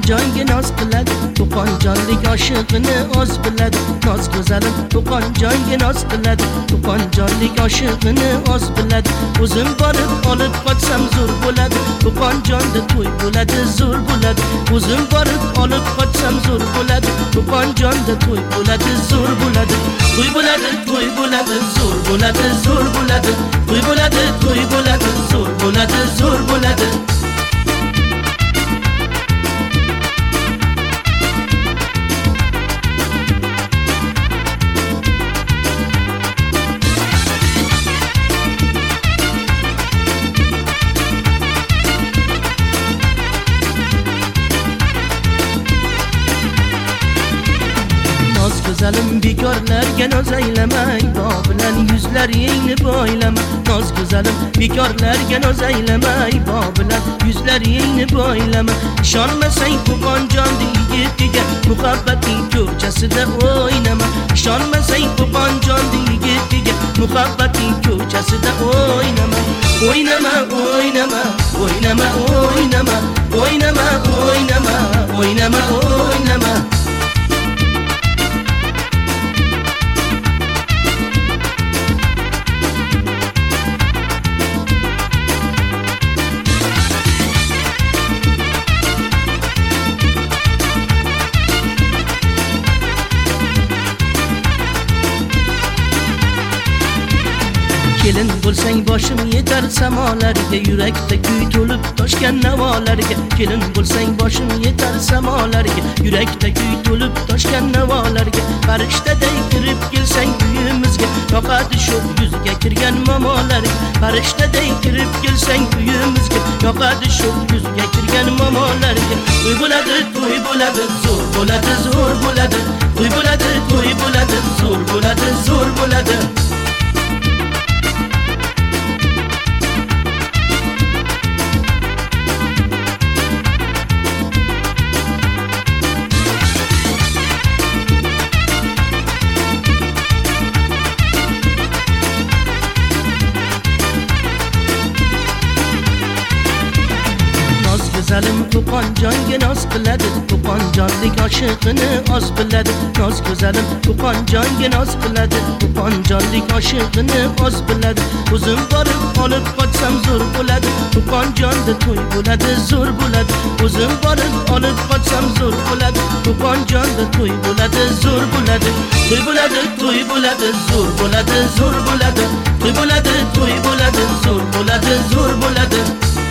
jonga noz qiladi, to'qonjonlik oshiqini oz biladi. Noz go'zalim to'qonjonga noz qiladi, to'qonjonlik oshiqini oz biladi. O'zim borib olib qochsam zo'r bo'ladi, to'qonjonda to'y bo'ladi, zo'r bo'ladi. O'zim borib olib qochsam zo'r bo'ladi, to'qonjonda to'y bo'ladi, zo'r bo'ladi. To'y bo'ladi, to'y bo'ladi, zo'r bo'ladi, zo'r bo'ladi. To'y bo'ladi, to'y bo'ladi, zo'r bo'ladi, zo'r bo'ladi. Go'zalim bekorlarga noz aylamay, bo bilan yuzlaringni boylama. Noz go'zalim bekorlarga noz aylamay, bo bilan yuzlaringni boylama. Ishonmasang Qo'qonjonda yigitiga muhabbatning ko'chasida o'ynama. Ishonmasang Qo'qonjonda yigitiga muhabbatning ko'chasida o'ynama. O'ynama, o'ynama, o'ynama, o'ynama, o'ynama, o'ynama, o'ynama, o'ynama. Kelin bo'lsang boshim yetar samolarga, yurakda kuy to'lib toshgan navolarga. Kelin bo'lsang boshim yetar samolarga, yurakda kuy to'lib toshgan navolarga. Farishtaday kirib kelsang uyimizga, yoqadi sho'x yuzga kirgan momolarga. Farishtaday kirib kelsang uyimizga, yoqadi sho'x yuzga kirgan momolarga. To'y bo'ladi, to'y bo'ladi, zo'r bo'ladi, zo'r bo'ladi. To'y bo'ladi, to'y bo'ladi, zo'r bo'ladi, zo'r bo'ladi. Go'zalim Qo'qonjonga noz qiladi, to'qonjonlik oshiqini oz biladi. Noz go'zalim Qo'qonjonga noz qiladi, to'qonjonlik oshiqini oz biladi. O'zim borib olib qochsam zo'r bo'ladi, to'qonjonda to'y bo'ladi, zo'r bo'ladi. O'zim borib olib qochsam zo'r bo'ladi, to'qonjonda to'y bo'ladi, zo'r bo'ladi. To'y bo'ladi, to'y bo'ladi, zo'r bo'ladi, zo'r bo'ladi. To'y bo'ladi, to'y bo'ladi, zo'r bo'ladi, zo'r bo'ladi.